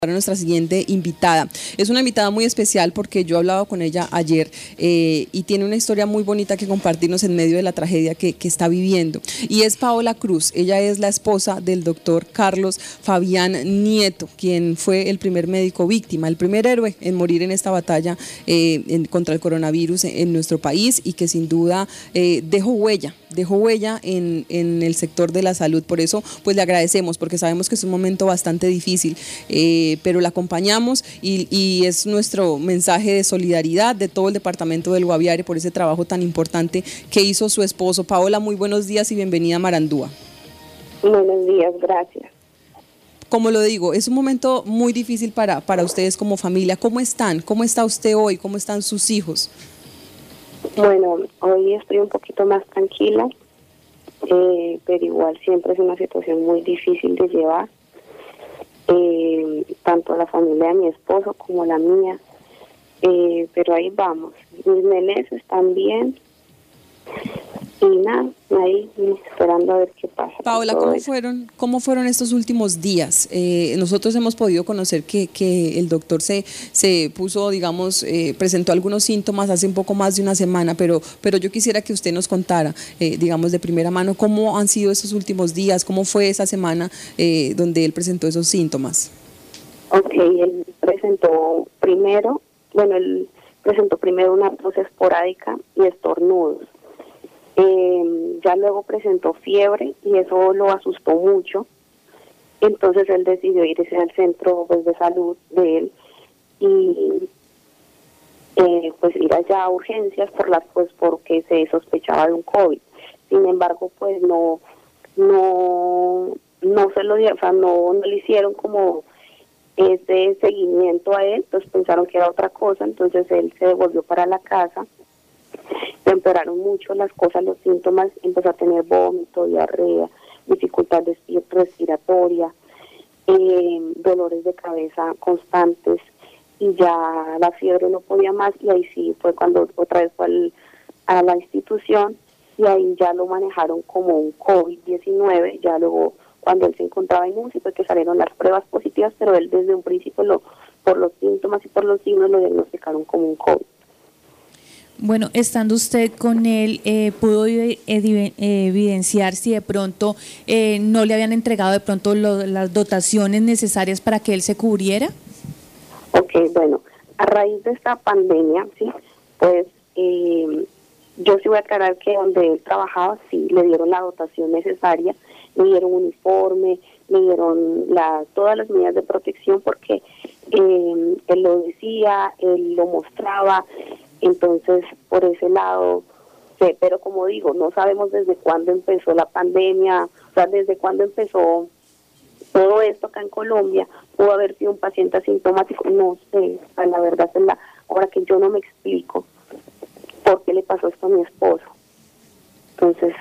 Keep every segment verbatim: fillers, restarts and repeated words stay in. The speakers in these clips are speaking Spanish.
Para nuestra siguiente invitada. Es una invitada muy especial porque yo hablaba con ella ayer eh, y tiene una historia muy bonita que compartirnos en medio de la tragedia que, que está viviendo. Y es Paola Cruz. Ella es la esposa del doctor Carlos Fabián Nieto, quien fue el primer médico víctima, el primer héroe en morir en esta batalla eh, en, contra el coronavirus en, en nuestro país y que sin duda eh, dejó huella, dejó huella en, en el sector de la salud. Por eso pues le agradecemos porque sabemos que es un momento bastante difícil. Eh, pero la acompañamos y, y es nuestro mensaje de solidaridad de todo el departamento del Guaviare por ese trabajo tan importante que hizo su esposo. Paola, muy buenos días y bienvenida a Marandúa. Buenos días, gracias. Como lo digo, es un momento muy difícil para, para ustedes como familia. ¿Cómo están? ¿Cómo está usted hoy? ¿Cómo están sus hijos? Bueno, hoy estoy un poquito más tranquila, eh, pero igual siempre es una situación muy difícil de llevar. Eh, tanto la familia de mi esposo como la mía, eh, pero ahí vamos. Mis nenes están bien y nada, ahí esperando a ver qué pasa. Paola, ¿cómo fueron, cómo fueron estos últimos días? Eh, nosotros hemos podido conocer que, que el doctor se, se puso, digamos, eh, presentó algunos síntomas hace un poco más de una semana, pero, pero yo quisiera que usted nos contara, eh, digamos, de primera mano, cómo han sido estos últimos días, cómo fue esa semana eh, donde él presentó esos síntomas. Ok, él presentó primero, bueno, él presentó primero una tos esporádica y estornudos. Eh, ya luego presentó fiebre y eso lo asustó mucho, entonces él decidió irse al centro pues, de salud de él y eh, pues ir allá a urgencias por las pues porque se sospechaba de un COVID. Sin embargo, pues no no no se lo dieron, o sea, no, no le hicieron como ese seguimiento a él, entonces pensaron que era otra cosa, entonces él se devolvió para la casa. Le empeoraron mucho las cosas, los síntomas, empezó a tener vómito, diarrea, dificultad respiratoria, eh, dolores de cabeza constantes y ya la fiebre no podía más y ahí sí fue cuando otra vez fue al, a la institución y ahí ya lo manejaron como un COVID diecinueve, ya luego cuando él se encontraba en U C I fue que salieron las pruebas positivas, pero él desde un principio lo, por los síntomas y por los signos lo diagnosticaron como un COVID. Bueno, estando usted con él, eh, ¿pudo evidenciar si de pronto eh, no le habían entregado de pronto lo, las dotaciones necesarias para que él se cubriera? Ok, bueno, a raíz de esta pandemia, sí, pues eh, yo sí voy a aclarar que donde él trabajaba, sí, le dieron la dotación necesaria, le dieron uniforme, le dieron la, todas las medidas de protección porque eh, él lo decía, él lo mostraba. Entonces, por ese lado, sí, pero como digo, no sabemos desde cuándo empezó la pandemia, o sea, desde cuándo empezó todo esto acá en Colombia, pudo haber sido un paciente asintomático, no sé, o sea, la verdad es la hora que yo no me explico por qué le pasó esto a mi esposo. Entonces...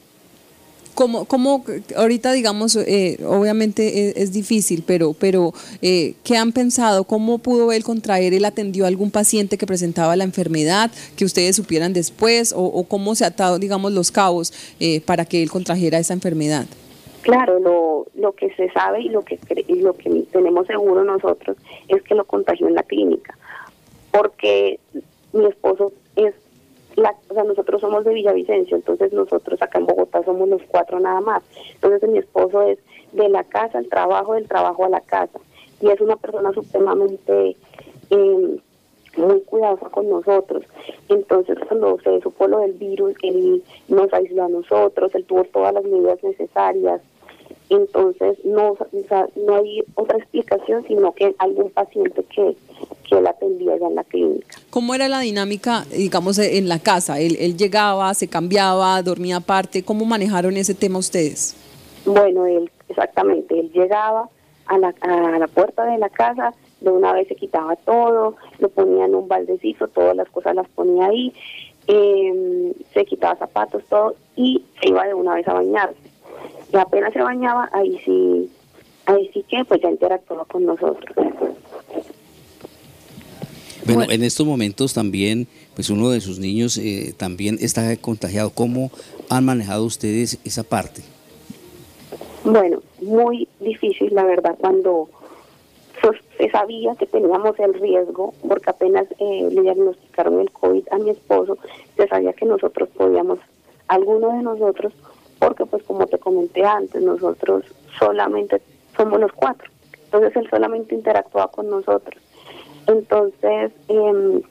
¿Cómo, cómo ahorita digamos, eh, obviamente es, es difícil, pero, pero eh, ¿qué han pensado? ¿Cómo pudo él contraer? ¿Él atendió a algún paciente que presentaba la enfermedad que ustedes supieran después? ¿O, o cómo se ha atado, digamos, los cabos eh, para que él contrajera esa enfermedad? Claro, lo, lo que se sabe y lo que, y lo que tenemos seguro nosotros es que lo contagió en la clínica, porque mi esposo es... La, o sea, nosotros somos de Villavicencio, entonces nosotros acá en Bogotá somos los cuatro nada más. Entonces mi esposo es de la casa al trabajo, del trabajo a la casa. Y es una persona supremamente eh, muy cuidadosa con nosotros. Entonces cuando se supo lo del virus, él nos aisló a nosotros, él tuvo todas las medidas necesarias. Entonces no, o sea, no hay otra explicación, sino que algún paciente que, que él atendía ya en la clínica. ¿Cómo era la dinámica, digamos, en la casa? ¿Él, él llegaba, se cambiaba, dormía aparte? ¿Cómo manejaron ese tema ustedes? Bueno, él, exactamente, él llegaba a la, a la puerta de la casa, de una vez se quitaba todo, lo ponía en un baldecito, todas las cosas las ponía ahí, eh, se quitaba zapatos, todo, y se iba de una vez a bañarse. Y apenas se bañaba, ahí sí, ahí sí que pues ya interactuaba con nosotros. Bueno, en estos momentos también, pues uno de sus niños eh, también está contagiado. ¿Cómo han manejado ustedes esa parte? Bueno, muy difícil, la verdad, cuando so- se sabía que teníamos el riesgo, porque apenas eh, le diagnosticaron el COVID a mi esposo, se sabía que nosotros podíamos, algunos de nosotros, porque pues como te comenté antes, nosotros solamente somos los cuatro, entonces él solamente interactuaba con nosotros. Entonces, eh,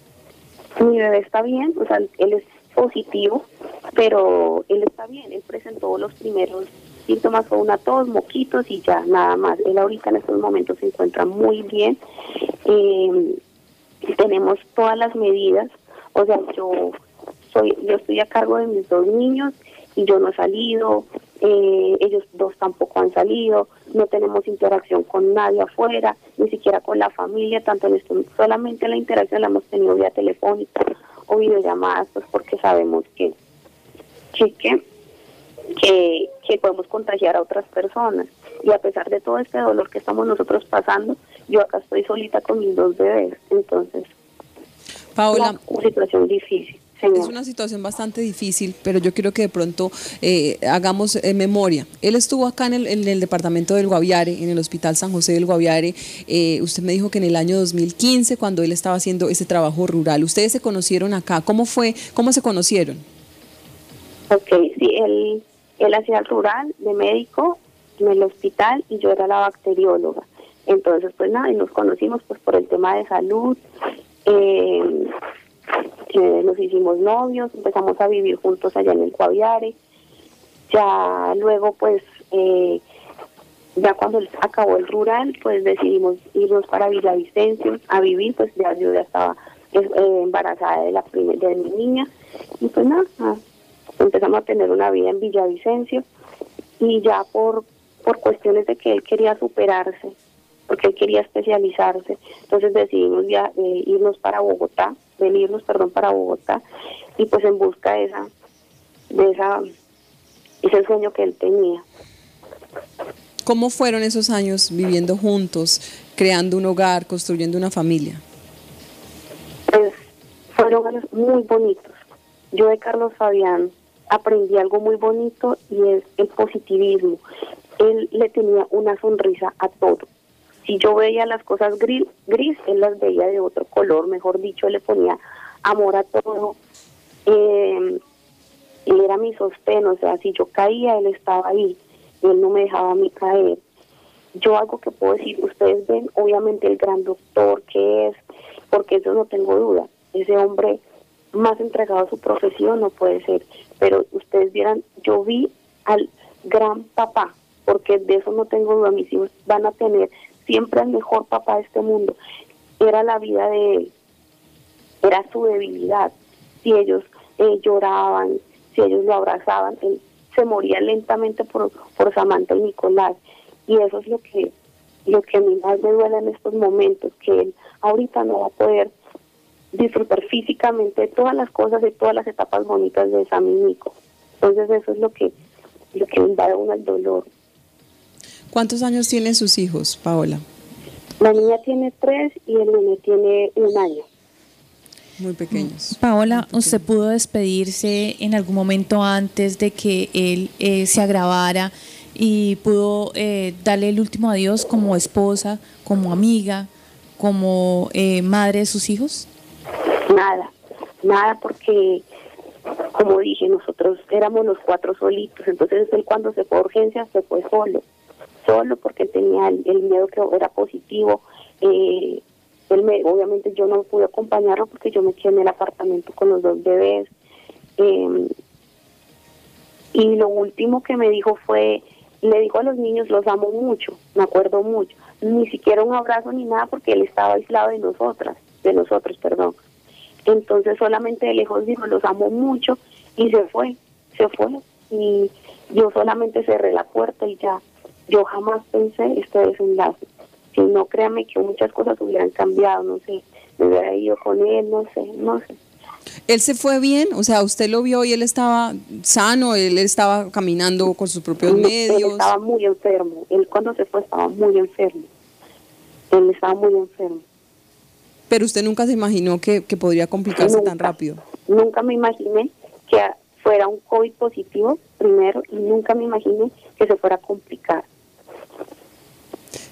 mi bebé está bien, o sea, él es positivo, pero él está bien, él presentó los primeros síntomas, fue una tos, moquitos y ya, nada más. Él ahorita en estos momentos se encuentra muy bien, eh, tenemos todas las medidas, o sea, yo soy, yo estoy a cargo de mis dos niños y yo no he salido, eh, ellos dos tampoco han salido, no tenemos interacción con nadie afuera, ni siquiera con la familia, tanto en esto, solamente la interacción la hemos tenido vía telefónica o videollamadas, pues porque sabemos que, que, que, que, que podemos contagiar a otras personas. Y a pesar de todo este dolor que estamos nosotros pasando, yo acá estoy solita con mis dos bebés, entonces, Paola, una situación difícil. Señor. Es una situación bastante difícil, pero yo quiero que de pronto eh, hagamos eh, memoria. Él estuvo acá en el, en el departamento del Guaviare, en el Hospital San José del Guaviare. Eh, usted me dijo que en el año dos mil quince, cuando él estaba haciendo ese trabajo rural, ustedes se conocieron acá. ¿Cómo fue? ¿Cómo se conocieron? Ok, sí, él, él hacía el rural de médico en el hospital y yo era la bacterióloga. Entonces, pues nada, y nos conocimos pues por el tema de salud. Eh, Eh, nos hicimos novios, empezamos a vivir juntos allá en el Guaviare. Ya luego, pues, eh, ya cuando acabó el rural, pues decidimos irnos para Villavicencio a vivir, pues ya yo ya estaba eh, embarazada de la primer, de mi niña. Y pues nada, ah, empezamos a tener una vida en Villavicencio y ya por, por cuestiones de que él quería superarse, porque él quería especializarse, entonces decidimos ya eh, irnos para Bogotá, venirnos, perdón, para Bogotá, y pues en busca de esa, de esa, ese sueño que él tenía. ¿Cómo fueron esos años viviendo juntos, creando un hogar, construyendo una familia? Pues fueron años muy bonitos. Yo de Carlos Fabián aprendí algo muy bonito y es el positivismo. Él le tenía una sonrisa a todo. Si yo veía las cosas gris, gris, él las veía de otro color, mejor dicho, le ponía amor a todo. Eh, él era mi sostén, o sea, si yo caía, él estaba ahí, él no me dejaba a mí caer. Yo algo que puedo decir, ustedes ven, obviamente el gran doctor que es, porque eso no tengo duda, ese hombre más entregado a su profesión no puede ser, pero ustedes vieran, yo vi al gran papá, porque de eso no tengo duda, mis hijos van a tener siempre el mejor papá de este mundo. Era la vida de él, era su debilidad. Si ellos eh, lloraban, si ellos lo abrazaban, él se moría lentamente por, por Samantha y Nicolás. Y eso es lo que, lo que a mí más me duele en estos momentos, que él ahorita no va a poder disfrutar físicamente de todas las cosas, de todas las etapas bonitas de Sam y Nico. Entonces eso es lo que, lo que me da uno el dolor. ¿Cuántos años tienen sus hijos, Paola? La niña tiene tres y el niño tiene un año. Muy pequeños. Paola, Muy pequeños. ¿usted pudo despedirse en algún momento antes de que él eh, se agravara y pudo eh, darle el último adiós como esposa, como amiga, como eh, madre de sus hijos? Nada, nada porque, como dije, nosotros éramos los cuatro solitos, entonces él cuando se fue a urgencias se fue solo. Solo porque tenía el, el miedo que era positivo. Eh, él me, obviamente yo no pude acompañarlo porque yo me quedé en el apartamento con los dos bebés. Eh, y lo último que me dijo fue, le dijo a los niños, los amo mucho, me acuerdo mucho. Ni siquiera un abrazo ni nada porque él estaba aislado de nosotras, de nosotros, perdón. Entonces solamente de lejos dijo, los amo mucho y se fue, se fue. Y yo solamente cerré la puerta y ya. Yo jamás pensé este desenlace. Si no, créame que muchas cosas hubieran cambiado, no sé, me hubiera ido con él, no sé, no sé. ¿Él se fue bien? O sea, usted lo vio y él estaba sano, él estaba caminando con sus propios No, medios. él estaba muy enfermo, él cuando se fue estaba muy enfermo, él estaba muy enfermo. Pero usted nunca se imaginó que, que podría complicarse Nunca, tan rápido. Nunca me imaginé que fuera un COVID positivo primero y nunca me imaginé que se fuera a complicar.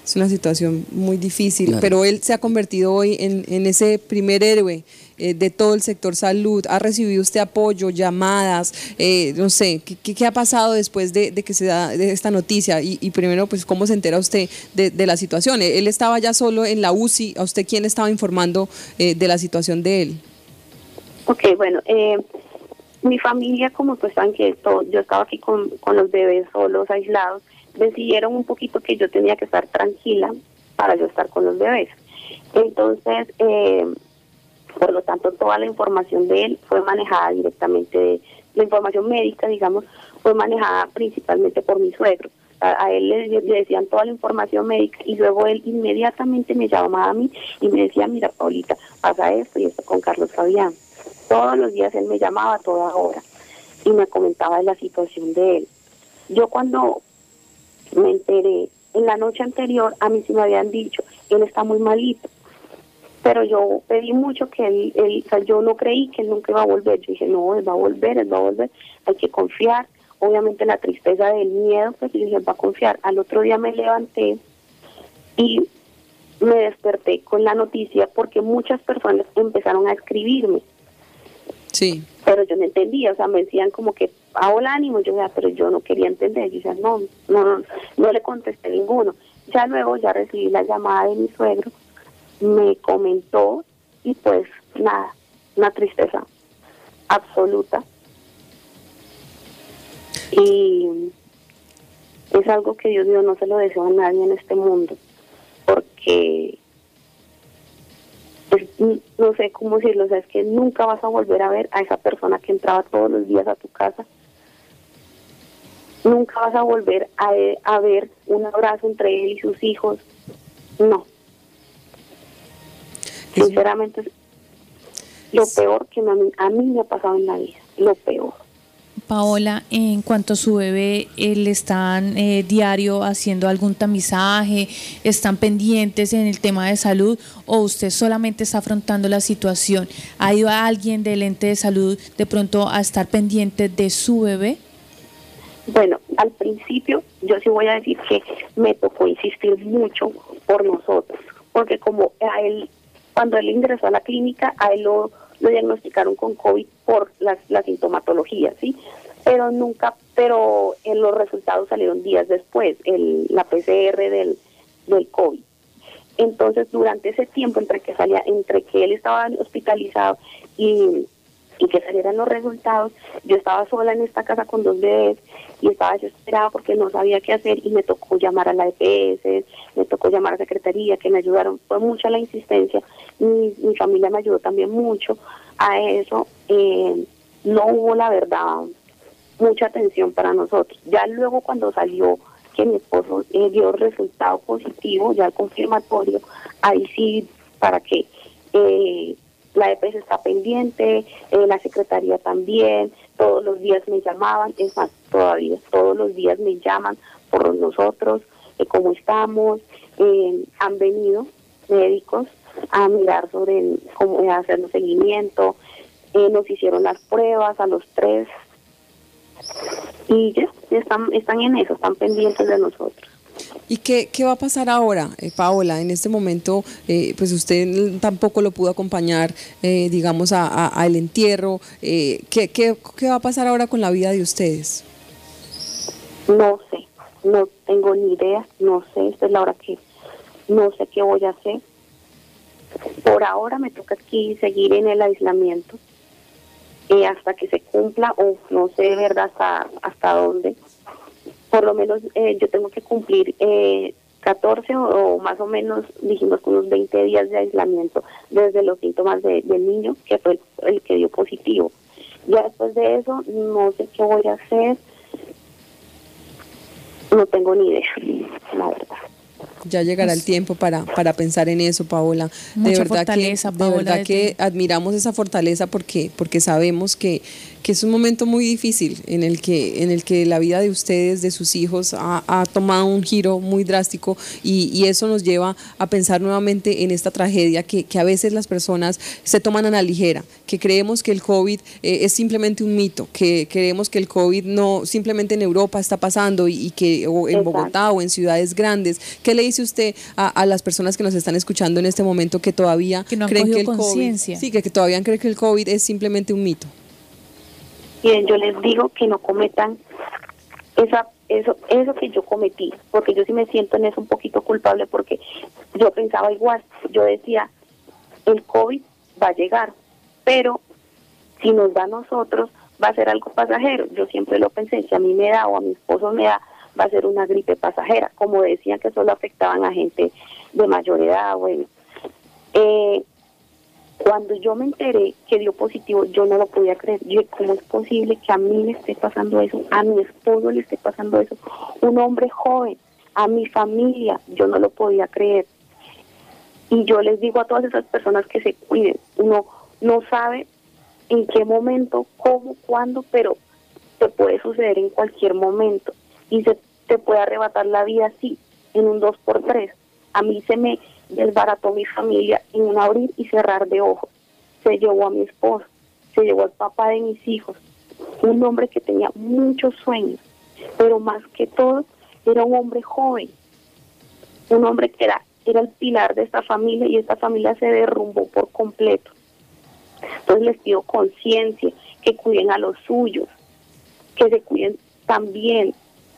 Es una situación muy difícil, Claro. pero él se ha convertido hoy en, en ese primer héroe eh, de todo el sector salud. ¿Ha recibido usted apoyo, llamadas? Eh, no sé, ¿qué, qué, qué ha pasado después de, de que se da de esta noticia? Y, y primero, pues, ¿cómo se entera usted de, de la situación? Él estaba ya solo en la U C I. ¿A usted quién estaba informando eh, de la situación de él? Ok, bueno, eh, mi familia, como pues saben que todo, yo estaba aquí con, con los bebés solos, aislados, decidieron un poquito que yo tenía que estar tranquila para yo estar con los bebés. Entonces, eh, por lo tanto, toda la información de él fue manejada directamente, de, la información médica, digamos, fue manejada principalmente por mi suegro. A, a él le, le decían toda la información médica y luego él inmediatamente me llamaba a mí y me decía, mira, Paulita, pasa esto y esto con Carlos Fabián. Todos los días él me llamaba a toda hora y me comentaba de la situación de él. Yo cuando me enteré, en la noche anterior a mí sí me habían dicho, él está muy malito, pero yo pedí mucho que él, él o sea, yo no creí que él nunca iba a volver. Yo dije, no, él va a volver, él va a volver, hay que confiar. Obviamente la tristeza del miedo, pues yo dije, él va a confiar. Al otro día me levanté y me desperté con la noticia porque muchas personas empezaron a escribirme. Sí. Pero yo no entendía, o sea, me decían como que, ah, hola, ánimo, yo decía, pero yo no quería entender, yo decía, no, no, no, no le contesté ninguno. Ya luego ya recibí la llamada de mi suegro, me comentó y pues nada, una tristeza absoluta. Y es algo que Dios mío no se lo deseo a nadie en este mundo, porque pues, no sé cómo decirlo, o sea, es que nunca vas a volver a ver a esa persona que entraba todos los días a tu casa. Nunca vas a volver a, a ver un abrazo entre él y sus hijos. No. Sinceramente, es lo peor que me, a mí me ha pasado en la vida. Lo peor. Paola, en cuanto a su bebé, ¿le están eh, diario haciendo algún tamizaje? ¿Están pendientes en el tema de salud? ¿O usted solamente está afrontando la situación? ¿Ha ido a alguien del ente de salud de pronto a estar pendiente de su bebé? Bueno, al principio yo sí voy a decir que me tocó insistir mucho por nosotros, porque como a él, cuando él ingresó a la clínica, a él lo, lo diagnosticaron con COVID por la, la sintomatología, ¿sí? Pero nunca, pero en los resultados salieron días después, el, la P C R del, del COVID. Entonces, durante ese tiempo entre que salía, entre que él estaba hospitalizado y y que salieran los resultados, yo estaba sola en esta casa con dos bebés y estaba desesperada porque no sabía qué hacer y me tocó llamar a la E P S, me tocó llamar a la Secretaría, que me ayudaron, fue mucha la insistencia, mi, mi familia me ayudó también mucho a eso. Eh, no hubo, la verdad, mucha atención para nosotros. Ya luego cuando salió que mi esposo eh, dio resultado positivo, ya el confirmatorio, ahí sí, para que eh, la E P S está pendiente, eh, la Secretaría también, todos los días me llamaban, es más, todavía todos los días me llaman por nosotros, eh, cómo estamos, eh, han venido médicos a mirar sobre cómo eh, hacernos seguimiento, eh, nos hicieron las pruebas a los tres y ya, están, están en eso, están pendientes de nosotros. ¿Y qué, qué va a pasar ahora, eh, Paola? En este momento, eh, pues usted tampoco lo pudo acompañar, eh, digamos, a, a, al entierro. Eh, ¿qué, qué, ¿Qué va a pasar ahora con la vida de ustedes? No sé, no tengo ni idea, no sé, esta es la hora que no sé qué voy a hacer. Por ahora me toca aquí seguir en el aislamiento eh, hasta que se cumpla, o no sé de verdad hasta, hasta dónde. Por lo menos eh, yo tengo que cumplir eh, catorce o, o más o menos, dijimos, unos veinte días de aislamiento desde los síntomas de, del niño, que fue el, el que dio positivo. Ya después de eso, no sé qué voy a hacer, no tengo ni idea, la verdad. Ya llegará el tiempo para, para pensar en eso, Paola. Mucha de verdad fortaleza, que, Paola, de verdad desde- que admiramos esa fortaleza porque, porque sabemos que, que es un momento muy difícil en el que, en el que la vida de ustedes, de sus hijos, ha, ha tomado un giro muy drástico y, y eso nos lleva a pensar nuevamente en esta tragedia que, que a veces las personas se toman a la ligera, que creemos que el COVID eh, es simplemente un mito, que creemos que el COVID no simplemente en Europa está pasando y, y que o en Exacto. Bogotá o en ciudades grandes. ¿Qué le dice dice usted a, a las personas que nos están escuchando en este momento que todavía que no han creen que cogido el COVID, conciencia? sí, que, que todavía creen que el COVID es simplemente un mito? Bien, yo les digo que no cometan esa eso eso que yo cometí, porque yo sí me siento en eso un poquito culpable, porque yo pensaba igual, yo decía, el COVID va a llegar, pero si nos da a nosotros, va a ser algo pasajero. Yo siempre lo pensé, si a mí me da o a mi esposo me da, va a ser una gripe pasajera, como decían que solo afectaban a gente de mayor edad. Bueno, eh, cuando yo me enteré que dio positivo, yo no lo podía creer. Yo, ¿cómo es posible que a mí le esté pasando eso? A mi esposo le esté pasando eso. Un hombre joven, a mi familia, yo no lo podía creer. Y yo les digo a todas esas personas que se cuiden. Uno no sabe en qué momento, cómo, cuándo, pero te puede suceder en cualquier momento. Y se te puede arrebatar la vida así, en un dos por tres. A mí se me desbarató mi familia en un abrir y cerrar de ojos. Se llevó a mi esposo, se llevó al papá de mis hijos, un hombre que tenía muchos sueños, pero más que todo era un hombre joven, un hombre que era, era el pilar de esta familia, y esta familia se derrumbó por completo. Entonces les pido conciencia, que cuiden a los suyos, que se cuiden también.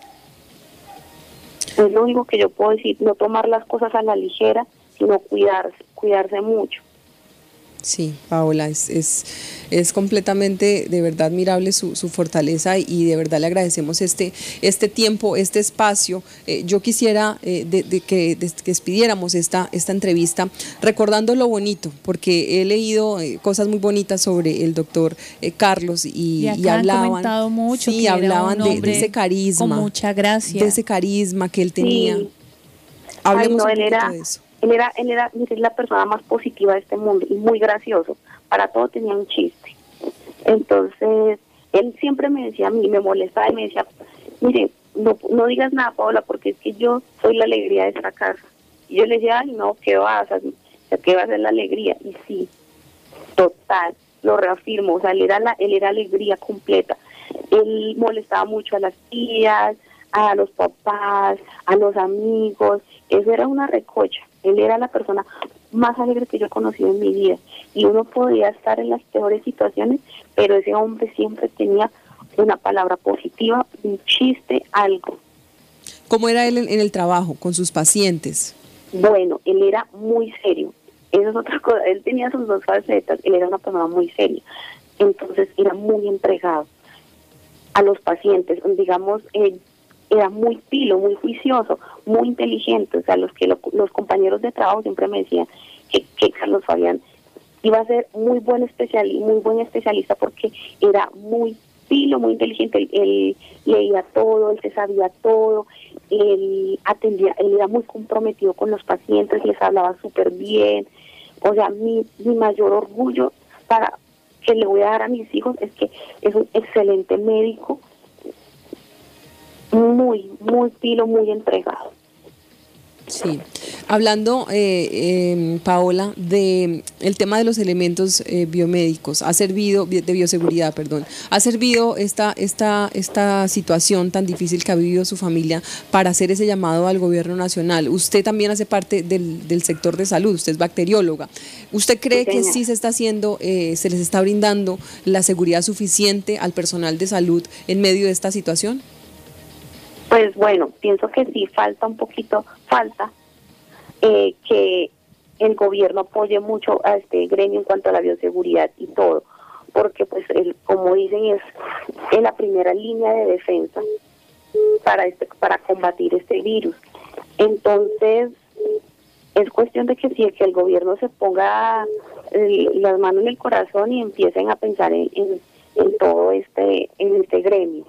Es lo único que yo puedo decir, no tomar las cosas a la ligera, sino cuidarse, cuidarse mucho. Sí, Paola, es, es, es completamente, de verdad, admirable su, su fortaleza, y de verdad le agradecemos este, este tiempo, este espacio. Eh, yo quisiera eh, de, de que, de que despidiéramos esta, esta entrevista recordando lo bonito, porque he leído eh, cosas muy bonitas sobre el doctor eh, Carlos, y, y, acá y hablaban, han comentado mucho, sí, que hablaban era un de, de ese carisma, con mucha gracia, de ese carisma que él tenía. Sí. Hablemos Ay, no, un él poquito era, de eso. Él era, él era, mire, la persona más positiva de este mundo y muy gracioso. Para todo tenía un chiste. Entonces, él siempre me decía a mí, me molestaba y me decía, mire, no, no digas nada, Paola, porque es que yo soy la alegría de esta casa. Y yo le decía, ay, no, ¿qué vas a, qué va a ser la alegría? Y sí, total, lo reafirmo, o sea, él era, la, él era alegría completa. Él molestaba mucho a las tías, a los papás, a los amigos. Eso era una recocha. Él era la persona más alegre que yo he conocido en mi vida, y uno podía estar en las peores situaciones, pero ese hombre siempre tenía una palabra positiva, un chiste, algo. ¿Cómo era él en, en el trabajo, con sus pacientes? Bueno, él era muy serio. Eso es otra cosa. Él tenía sus dos facetas. Él era una persona muy seria. Entonces era muy entregado a los pacientes. Digamos, eh, era muy pilo, muy juicioso, muy inteligente. O sea, los que lo, los compañeros de trabajo siempre me decían que, que Carlos Fabián iba a ser muy buen especialista, muy buen especialista, porque era muy pilo, muy inteligente. Él, él leía todo, él se sabía todo, él atendía, él era muy comprometido con los pacientes, les hablaba súper bien. O sea, mi, mi mayor orgullo para que le voy a dar a mis hijos es que es un excelente médico, muy, muy pilo, muy entregado. Sí, hablando, eh, eh, Paola, de el tema de los elementos eh, biomédicos, ha servido, de bioseguridad, perdón, ha servido esta, esta, esta situación tan difícil que ha vivido su familia para hacer ese llamado al gobierno nacional. Usted también hace parte del, del sector de salud, usted es bacterióloga. ¿Usted cree que sí se está haciendo, eh, se les está brindando la seguridad suficiente al personal de salud en medio de esta situación? Pues bueno, pienso que sí falta un poquito, falta eh, que el gobierno apoye mucho a este gremio en cuanto a la bioseguridad y todo, porque pues el, como dicen, es en la primera línea de defensa para este para combatir este virus. Entonces es cuestión de que sí, que el gobierno se ponga el, las manos en el corazón y empiecen a pensar en, en, en todo este en este gremio.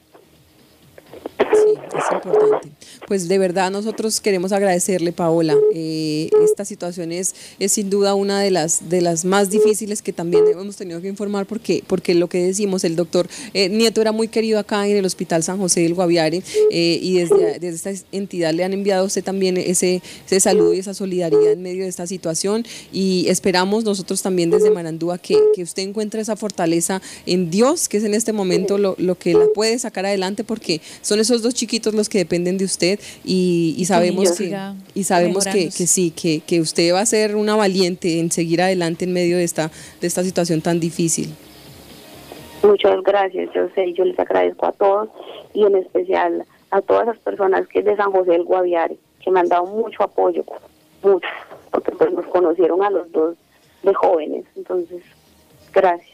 Sí, es importante. Pues de verdad nosotros queremos agradecerle, Paola. Eh, esta situación es, es sin duda una de las de las más difíciles que también hemos tenido que informar, porque porque lo que decimos, el doctor eh, Nieto era muy querido acá en el Hospital San José del Guaviare, eh, y desde, desde esta entidad le han enviado a usted también ese, ese saludo y esa solidaridad en medio de esta situación, y esperamos nosotros también desde Marandúa que, que usted encuentre esa fortaleza en Dios, que es en este momento lo, lo que la puede sacar adelante, porque son esos dos los chiquitos los que dependen de usted y, y sabemos que que y sabemos que, que sí, que, que usted va a ser una valiente en seguir adelante en medio de esta, de esta situación tan difícil. Muchas gracias, yo sé, yo les agradezco a todos y en especial a todas las personas que es de San José del Guaviare, que me han dado mucho apoyo, mucho, porque pues nos conocieron a los dos de jóvenes, entonces, gracias.